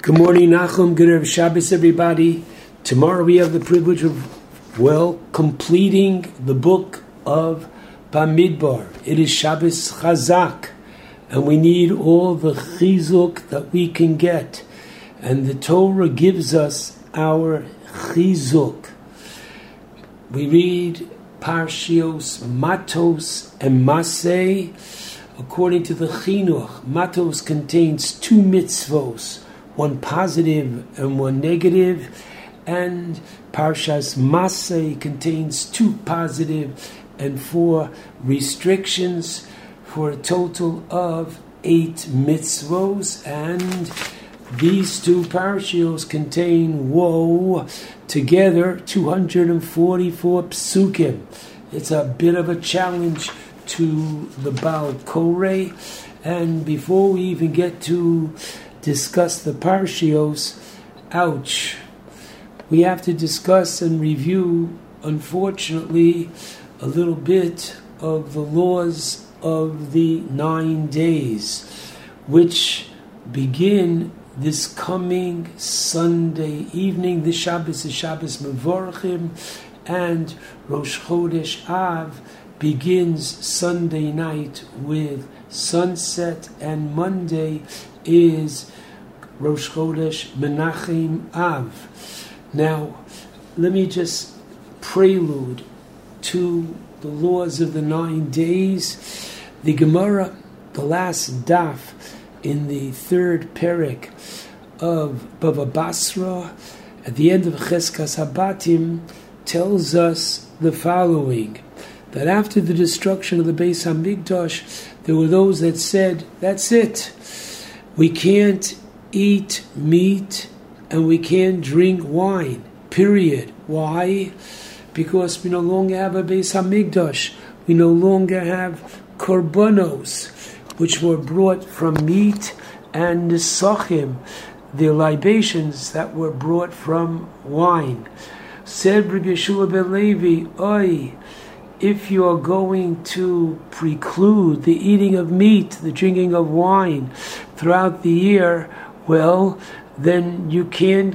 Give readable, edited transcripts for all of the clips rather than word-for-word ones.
Good morning, Nachum. Good Erev Shabbos, everybody. Tomorrow we have the privilege of, completing the book of Bamidbar. It is Shabbos Chazak, and we need all the chizuk that we can get. And the Torah gives us our chizuk. We read Parshios Matos and Masei. According to the Chinuch, Matos contains two mitzvos, one positive and one negative, and Parshas Masei contains two positive and four restrictions, for a total of 8 mitzvos. And these two parshios contain, together 244 psukim. It's a bit of a challenge to the Baal Koreh. And before we even get to discuss the parshios, we have to discuss and review, unfortunately, a little bit of the laws of the 9 days, which begin this coming Sunday evening. This Shabbos is Shabbos Mevorachim, and Rosh Chodesh Av begins Sunday night with sunset, and Monday is Rosh Chodesh Menachem Av. Now, let me just prelude to the laws of the 9 days. The Gemara, the last daf in the third perek of Bava Basra, at the end of Cheskas Habatim, tells us the following: that after the destruction of the Beis Hamikdash, there were those that said, that's it. We can't eat meat and we can't drink wine, period. Why? Because we no longer have a Beis Hamikdash. We no longer have korbanos, which were brought from meat, and nesachim, the libations that were brought from wine. Said Rabbi Yeshua ben Levi, if you are going to preclude the eating of meat, the drinking of wine throughout the year, well, then you can't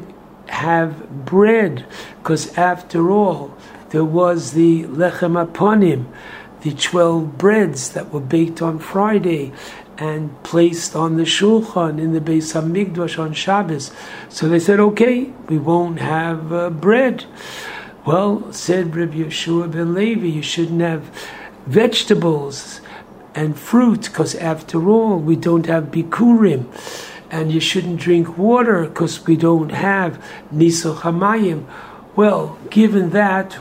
have bread, because after all, there was the lechem aponim, the 12 breads that were baked on Friday and placed on the shulchan in the Beis Hamikdash on Shabbos. So they said, okay, we won't have bread. Well, said Rabbi Yeshua ben Levi, you shouldn't have vegetables and fruit, because after all, we don't have bikurim. And you shouldn't drink water, because we don't have nisuch hamayim. Well, given that,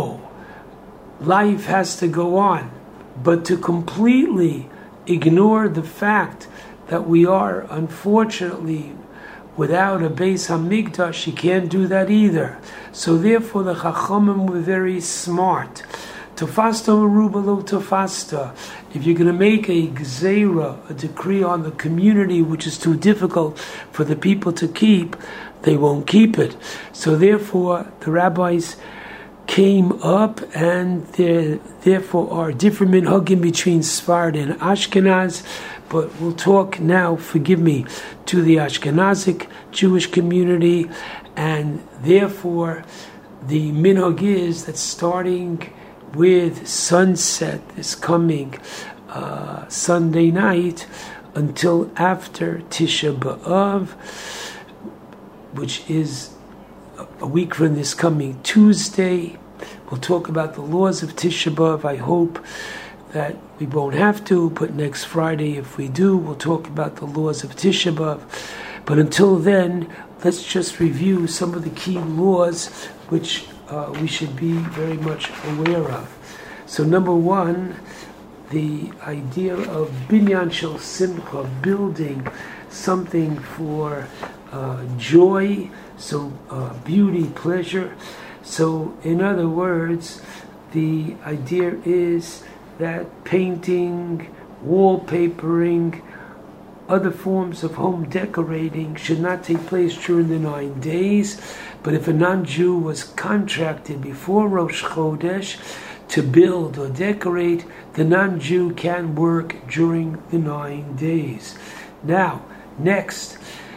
life has to go on. But to completely ignore the fact that we are, unfortunately, without a Beis Hamikdash, you can't do that either. So therefore the Chachamim were very smart. Tofasta meruba lo tofasta. If you're going to make a gzeira, a decree on the community which is too difficult for the people to keep, they won't keep it. So therefore the rabbis came up, and there therefore are different minhagim between Sfard and Ashkenaz. But we'll talk now, forgive me, to the Ashkenazic Jewish community, and therefore the minhag is that starting with sunset this coming Sunday night until after Tisha B'Av, which is a week from this coming Tuesday, we'll talk about the laws of Tisha B'Av. I hope that we won't have to, but next Friday, if we do, we'll talk about the laws of Tisha B'Av. But until then, let's just review some of the key laws which we should be very much aware of. So number one, the idea of binyan shel simcha, building something for joy, so beauty, pleasure. So in other words, the idea is that painting, wallpapering, other forms of home decorating should not take place during the 9 days. But if a non-Jew was contracted before Rosh Chodesh to build or decorate, the non-Jew can work during the 9 days. Now, next,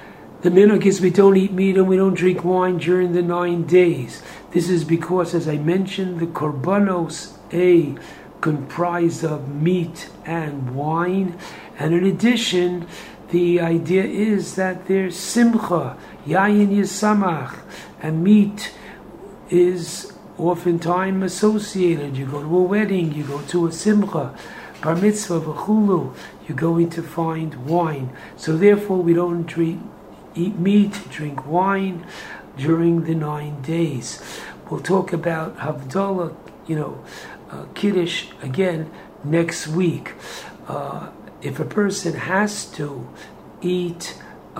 The minhag is we don't eat meat and we don't drink wine during the 9 days. This is because, as I mentioned, the korbanos comprised of meat and wine, and in addition, the idea is that there's simcha, yayin yisamach, and meat is oftentimes associated. You go to a wedding, you go to a simcha, bar mitzvah, v'chulu, you're going to find wine. So therefore, we don't eat meat, drink wine during the 9 days. We'll talk about Havdalah, Kiddush again next week. If a person has to eat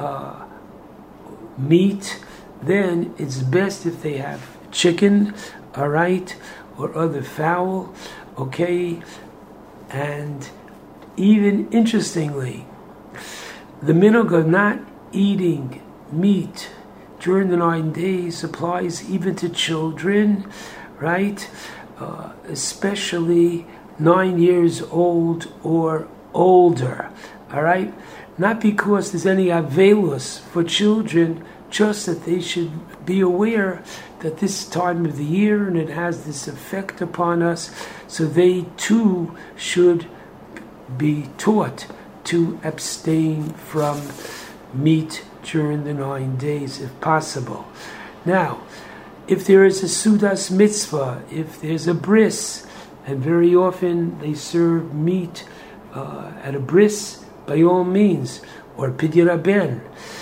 meat, then it's best if they have chicken, all right, or other fowl, okay? And even interestingly, the minhag of not eating meat during the 9 days applies even to children, right? Especially 9 years old or older, all right? Not because there's any avelus for children, just that they should be aware that this time of the year and it has this effect upon us, so they too should be taught to abstain from meat during the 9 days if possible. Now, if there is a Sudas mitzvah, if there's a bris, and very often they serve meat at a bris, by all means, or pidyon raben,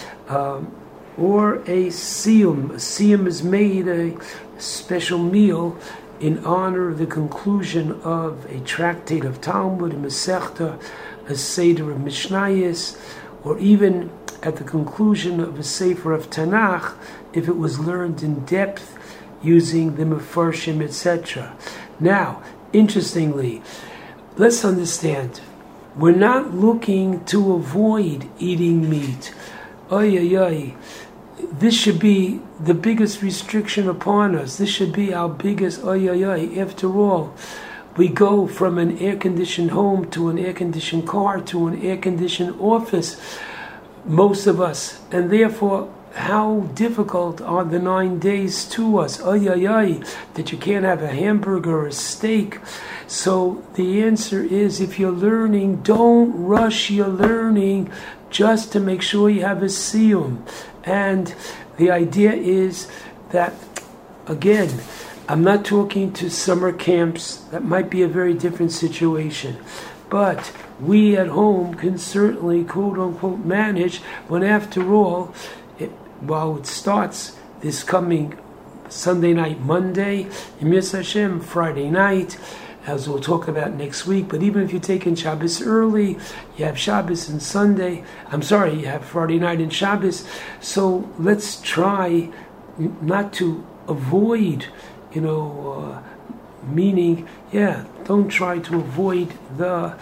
or a siyum. A siyum is made a special meal in honor of the conclusion of a tractate of Talmud, a Masechta, a Seder of Mishnayos, or even at the conclusion of a Sefer of Tanakh, if it was learned in depth using the Mefarshim, etc. Now, interestingly, let's understand, we're not looking to avoid eating meat. This should be the biggest restriction upon us. This should be our biggest After all, we go from an air-conditioned home to an air-conditioned car to an air-conditioned office, most of us, and therefore, how difficult are the 9 days to us? That you can't have a hamburger or a steak. So the answer is, if you're learning, don't rush your learning just to make sure you have a siyum. And the idea is that, again, I'm not talking to summer camps. That might be a very different situation. But we at home can certainly, quote-unquote, manage when, after all, while it starts this coming Sunday night, Monday, Yom Hashem, Friday night, as we'll talk about next week. But even if you're taking Shabbos early, you have Shabbos and Sunday. You have Friday night and Shabbos. So let's try not to avoid, meaning, don't try to avoid the,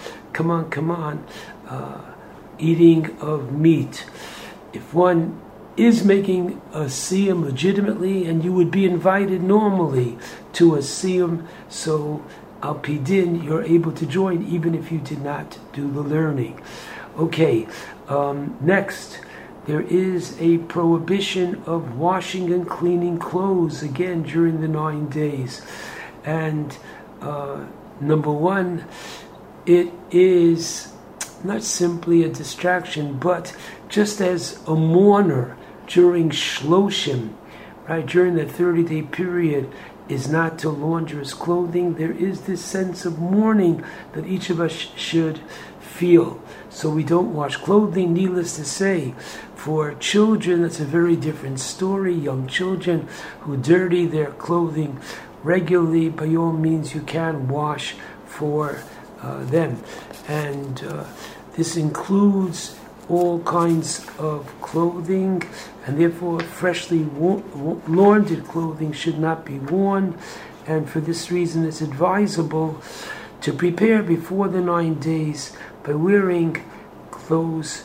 eating of meat. If one is making a siyum legitimately, and you would be invited normally to a siyum, so al pidin, you're able to join even if you did not do the learning. Okay, next, there is a prohibition of washing and cleaning clothes, again, during the 9 days. And number one, it is not simply a distraction, but just as a mourner during Shloshim, right, during the 30-day period, is not to launder his clothing, there is this sense of mourning that each of us should feel. So we don't wash clothing. Needless to say, for children, that's a very different story. Young children who dirty their clothing regularly, by all means, you can wash for them. And this includes all kinds of clothing, and therefore freshly laundered clothing should not be worn. And for this reason, it's advisable to prepare before the 9 days by wearing clothes,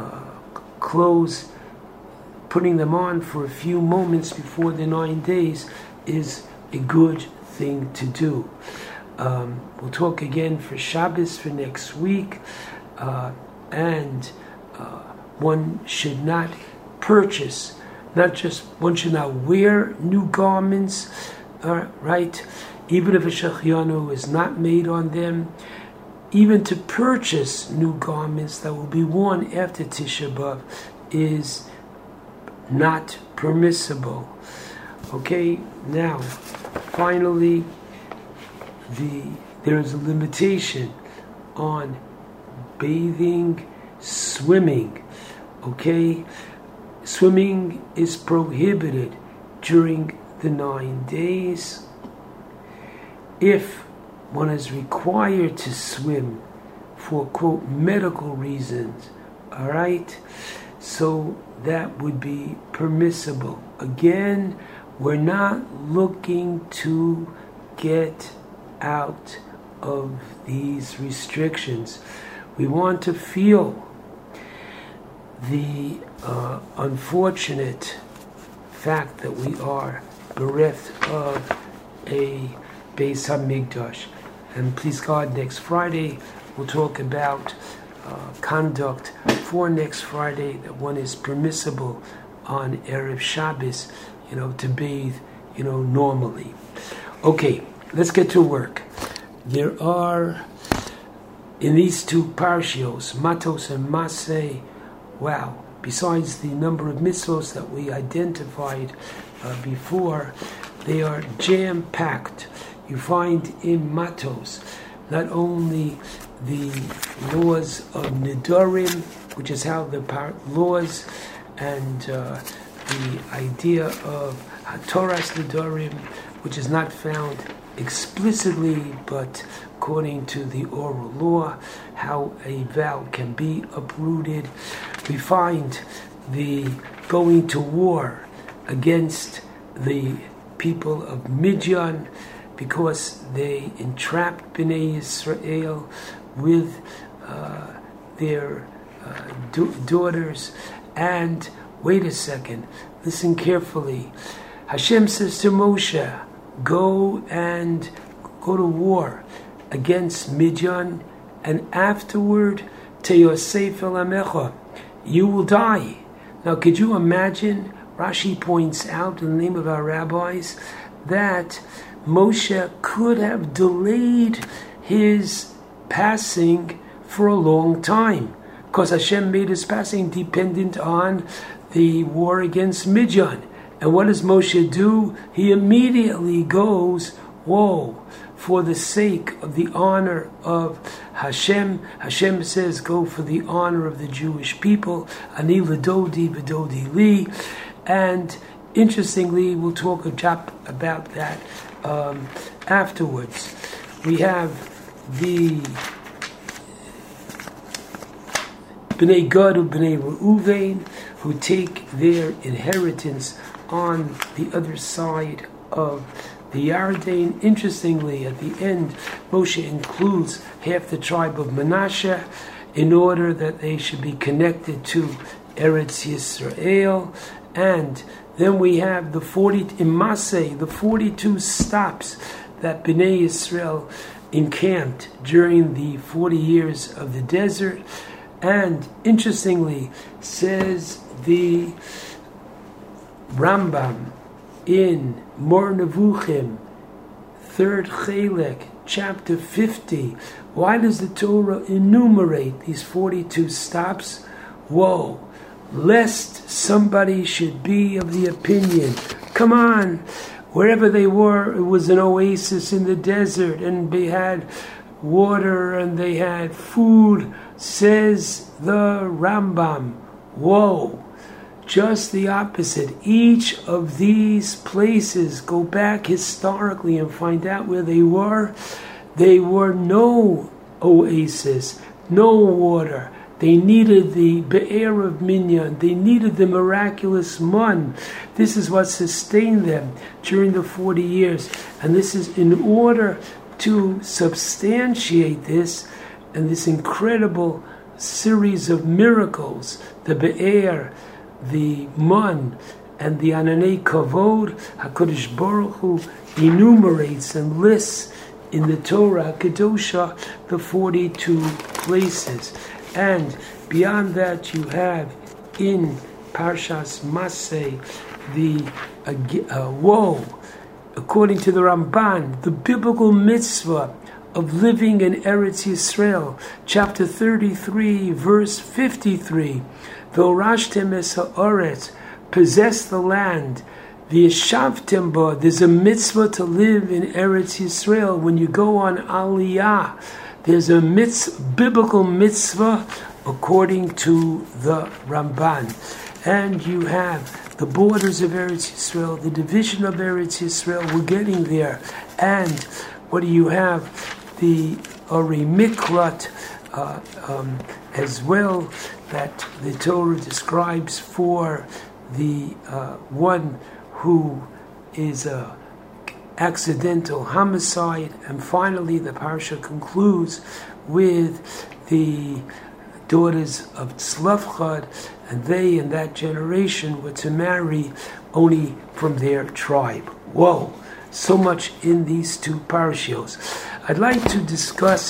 putting them on for a few moments before the 9 days is a good thing to do. We'll talk again for Shabbos for next week, and one should not purchase. Not just, one should not wear new garments, right? Even if a shechianu is not made on them, even to purchase new garments that will be worn after Tisha B'Av is not permissible. Okay, now, finally, there is a limitation on bathing, swimming. Okay, swimming is prohibited during the 9 days. If one is required to swim for, quote, medical reasons, all right, so that would be permissible. Again, we're not looking to get out of these restrictions. We want to feel the unfortunate fact that we are bereft of a Beis HaMikdash. And please God, next Friday we'll talk about conduct for next Friday, that one is permissible on Erev Shabbos, to bathe, normally. Okay, let's get to work. There are, in these two parshios, Matos and Maseh, wow, besides the number of mitzvos that we identified before, they are jam-packed. You find in Matos not only the laws of Nidorim, which is how the laws and the idea of HaTorah's Nidorim, which is not found explicitly, but according to the oral law, how a vow can be uprooted. We find the going to war against the people of Midian, because they entrapped Bnei Yisrael with their daughters. And wait a second, listen carefully. Hashem says to Moshe, go to war against Midian, and afterward, Teyosef el Amecha, you will die. Now, could you imagine? Rashi points out, in the name of our rabbis, that Moshe could have delayed his passing for a long time, because Hashem made his passing dependent on the war against Midian. And what does Moshe do? He immediately goes, for the sake of the honor of Hashem. Hashem says, go for the honor of the Jewish people. Ani l'dodi v'dodi li. And interestingly, we'll talk about that afterwards. We have the Bnei Gad and Bnei Reuven, who take their inheritance on the other side of the Yarden. Interestingly, at the end, Moshe includes half the tribe of Manasseh in order that they should be connected to Eretz Yisrael. And then we have the 42 stops that Bnei Yisrael encamped during the 40 years of the desert. And interestingly, says the Rambam in Mor Nevuchim, 3rd Chelek, chapter 50, why does the Torah enumerate these 42 stops? Lest somebody should be of the opinion, come on, wherever they were, it was an oasis in the desert, and they had water and they had food. Says the Rambam, just the opposite. Each of these places, go back historically and find out where they were. They were no oasis, no water. They needed the Be'er of Minyan. They needed the miraculous man. This is what sustained them during the 40 years. And this is in order to substantiate this and this incredible series of miracles, the Be'er, the Man, and the Ananei Kavod. HaKadosh Baruch Hu enumerates and lists in the Torah Kedosha the 42 places. And beyond that, you have in Parshas Maseh, the woe, according to the Ramban, the biblical mitzvah of living in Eretz Yisrael, chapter 33, verse 53. V'orashtem es ha'oretz, possess the land. V'yeshavtem bo, there's a mitzvah to live in Eretz Yisrael. When you go on Aliyah, there's a biblical mitzvah according to the Ramban. And you have the borders of Eretz Yisrael, the division of Eretz Yisrael. We're getting there. And what do you have? The Ori Miklat as well, that the Torah describes for the one who is a accidental homicide. And finally the parsha concludes with the daughters of Tzlafchad, and they in that generation were to marry only from their tribe. Whoa, so much in these two parashiyos. I'd like to discuss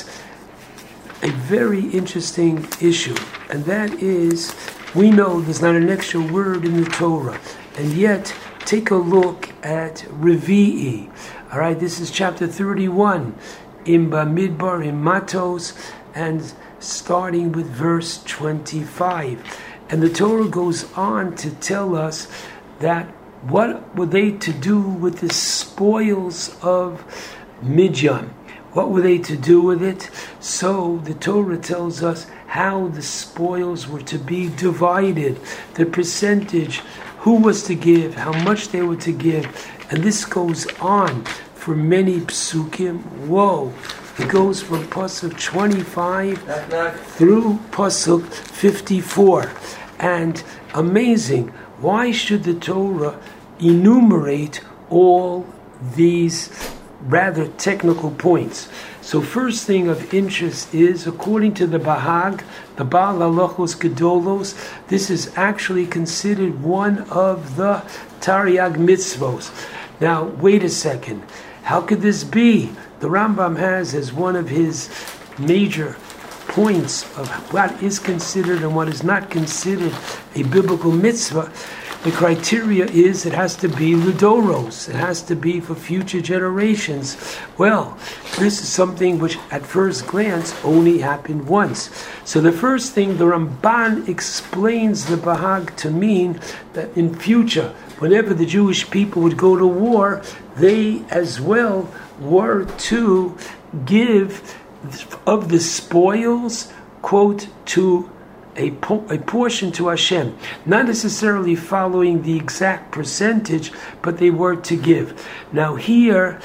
a very interesting issue, and that is, we know there's not an extra word in the Torah, and yet take a look at Revi'i. All right, this is chapter 31 in Bamidbar, in Matos, and starting with verse 25. And the Torah goes on to tell us that what were they to do with the spoils of Midian? What were they to do with it? So the Torah tells us how the spoils were to be divided, the percentage, who was to give, how much they were to give. And this goes on for many psukim. Whoa! It goes from Pasuk 25 through Pasuk 54. And amazing, why should the Torah enumerate all these rather technical points? So first thing of interest is, according to the Bahag, the Baal Halachos Gedolos, this is actually considered one of the Tariag mitzvos. Now, wait a second. How could this be? The Rambam has as one of his major points of what is considered and what is not considered a biblical mitzvah. The criteria is it has to be Ludoros. It has to be for future generations. Well, this is something which at first glance only happened once. So the first thing, the Ramban explains the Bahag to mean that in future, whenever the Jewish people would go to war, they as well were to give of the spoils, quote, to a portion to Hashem, not necessarily following the exact percentage, but they were to give. Now here,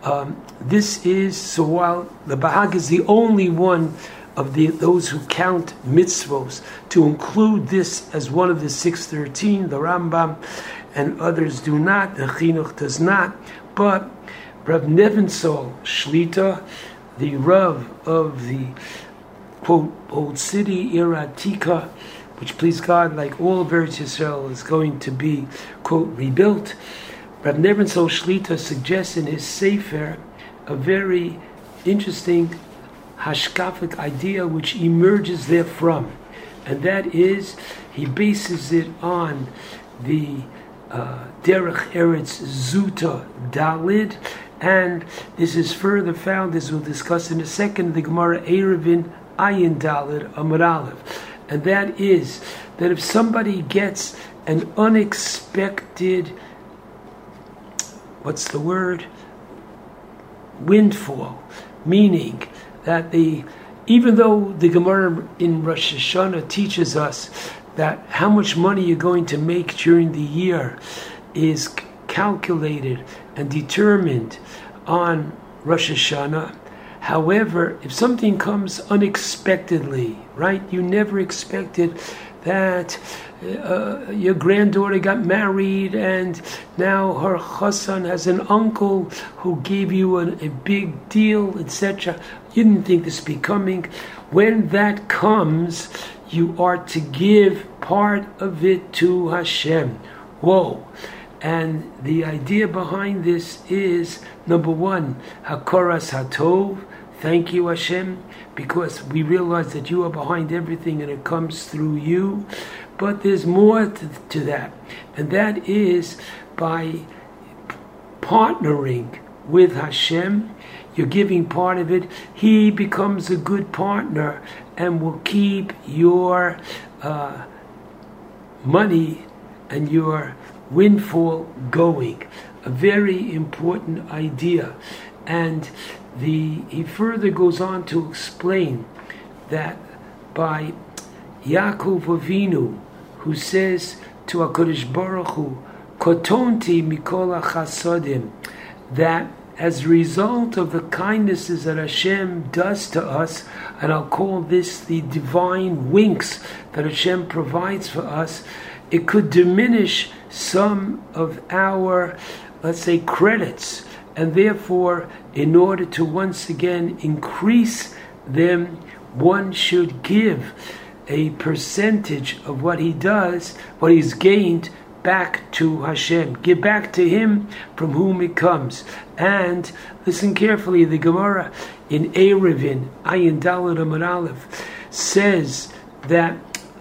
this is, so while the Bahag is the only one of those who count mitzvos to include this as one of the 613, the Rambam and others do not, the Chinuch does not, but Rav Nebenzahl Shlita, the Rav of the quote, old city, Iratika, which, please God, like all of Eretz Yisrael, is going to be, quote, rebuilt. Rav Nebenzahl Shlita suggests in his Sefer a very interesting hashkafic idea which emerges therefrom. And that is, he bases it on the Derech Eretz Zuta Dalid, and this is further found, as we'll discuss in a second, the Gemara Eruvin Ayin Dalid Amud Aleph, and that is that if somebody gets an unexpected, what's the word? Windfall, meaning that even though the Gemara in Rosh Hashanah teaches us that how much money you're going to make during the year is calculated and determined on Rosh Hashanah. However, if something comes unexpectedly, right? You never expected that your granddaughter got married and now her chassan has an uncle who gave you a big deal, etc. You didn't think this would be coming. When that comes, you are to give part of it to Hashem. Whoa. And the idea behind this is, number one, Hakoras Hatov, thank you Hashem, because we realize that you are behind everything and it comes through you. But there's more to that, and that is by partnering with Hashem. You're giving part of it. He becomes a good partner and will keep your money and your windfall going. A very important idea. And he further goes on to explain that by Yaakov Avinu, who says to HaKadosh Baruch Hu, Kotonti mikol chasodim, that as a result of the kindnesses that Hashem does to us, and I'll call this the divine winks that Hashem provides for us, it could diminish some of our, let's say, credits, and therefore, in order to once again increase them, one should give a percentage of what he does, what he's gained, back to Hashem. Give back to Him from whom it comes. And listen carefully, the Gemara in Eruvin, Ayin Daled Amud Aleph, says that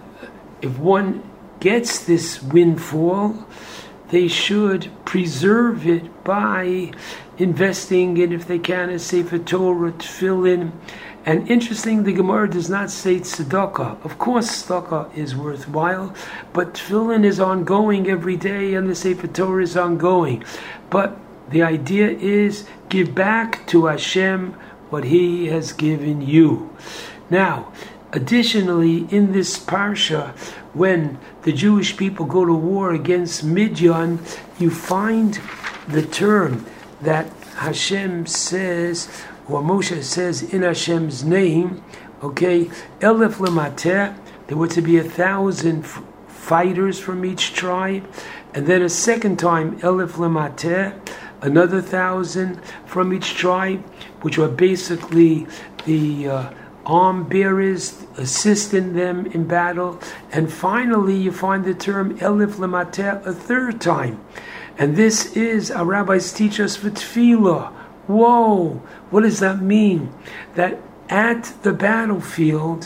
if one gets this windfall, they should preserve it by investing in, if they can, a Sefer Torah, Tefillin. And interesting, the Gemara does not say tzedakah. Of course, tzedakah is worthwhile, but tefillin is ongoing every day, and the Sefer Torah is ongoing. But the idea is, give back to Hashem what He has given you. Now, additionally, in this parsha, when the Jewish people go to war against Midian, you find the term that Hashem says, or Moshe says in Hashem's name, okay, Elef Lemateh, there were to be 1,000 fighters from each tribe, and then a second time, Elef Lemateh, another 1,000 from each tribe, which were basically the arm bearers, assisting them in battle, and finally you find the term Elef Lemateh a third time, and this is, our rabbis teach us, for tefillah. Whoa, what does that mean? That at the battlefield,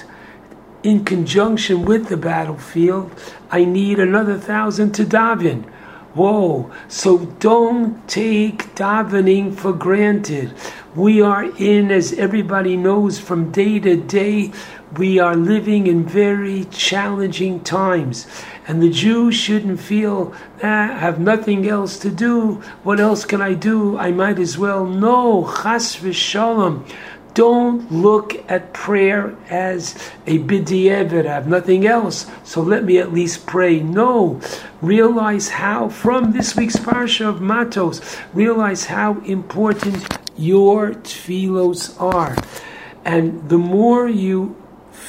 in conjunction with the battlefield, I need another 1,000 to daven. Whoa, so don't take davening for granted. We are in, as everybody knows, from day to day, we are living in very challenging times. And the Jew shouldn't feel, I have nothing else to do. What else can I do? I might as well. No, chas v'shalom. Don't look at prayer as a b'di'evet. I have nothing else, so let me at least pray. No, realize how, from this week's parsha of Matos, realize how important your tefillos are. And the more you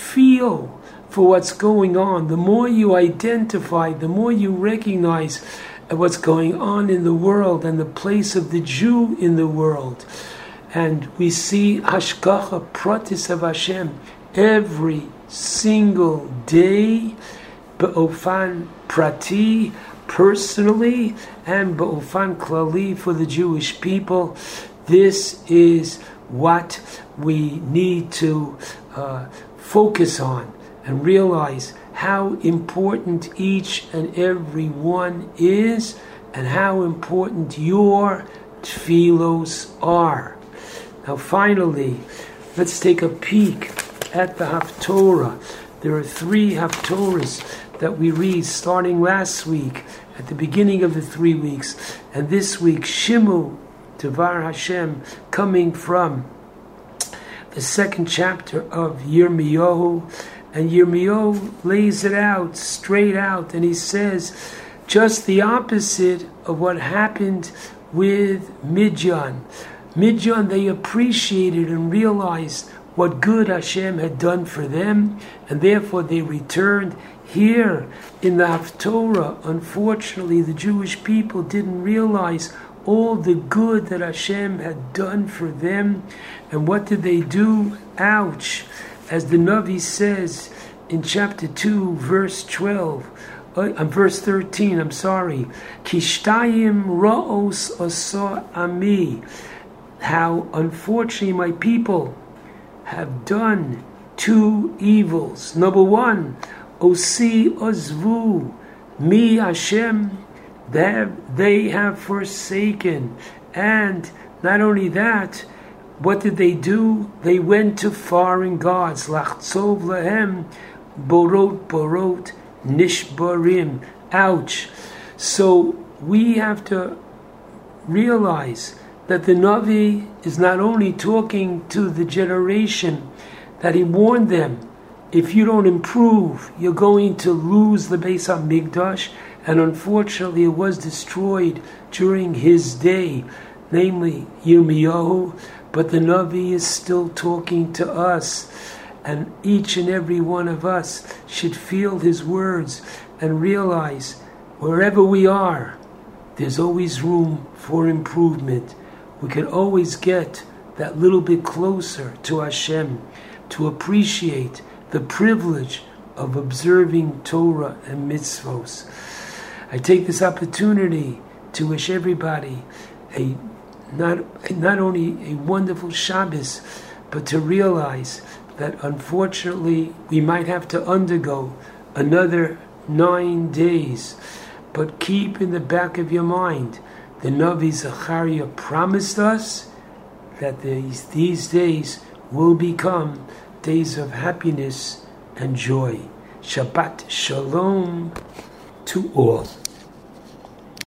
feel for what's going on, the more you identify, the more you recognize what's going on in the world and the place of the Jew in the world. And we see Hashgacha Pratis of Hashem every single day, Be'ofan Prati, personally, and Be'ofan Klali, for the Jewish people. This is what we need to focus on and realize how important each and every one is, and how important your tefillos are. Now finally, let's take a peek at the Haftorah. There are 3 Haftorahs that we read starting last week, at the beginning of the 3 weeks, and this week, Shimu Devar Hashem, coming from the 2nd chapter of Yirmiyahu. And Yirmiyahu lays it out, straight out, and he says just the opposite of what happened with Midian. Midian, they appreciated and realized what good Hashem had done for them, and therefore they returned. Here in the Haftorah, unfortunately, the Jewish people didn't realize all the good that Hashem had done for them. And what did they do? Ouch! As the Navi says in chapter 2, verse 13, Kishtayim ra'os asa ami. How unfortunately my people have done 2 evils. Number 1, Osi ozvu, mi Hashem, they have forsaken. And not only that, what did they do? They went to foreign gods. Lachtzov lahem, borot, nishbarim. Ouch. So we have to realize that the Navi is not only talking to the generation, that he warned them, if you don't improve, you're going to lose the Beis HaMikdash, and unfortunately it was destroyed during his day, namely Yirmiyahu, but the Navi is still talking to us, and each and every one of us should feel his words and realize wherever we are, there's always room for improvement. We can always get that little bit closer to Hashem, to appreciate the privilege of observing Torah and mitzvos. I take this opportunity to wish everybody not only a wonderful Shabbos, but to realize that unfortunately we might have to undergo another 9 days. But keep in the back of your mind, the Navi Zechariah promised us that these days will become days of happiness and joy. Shabbat Shalom to all.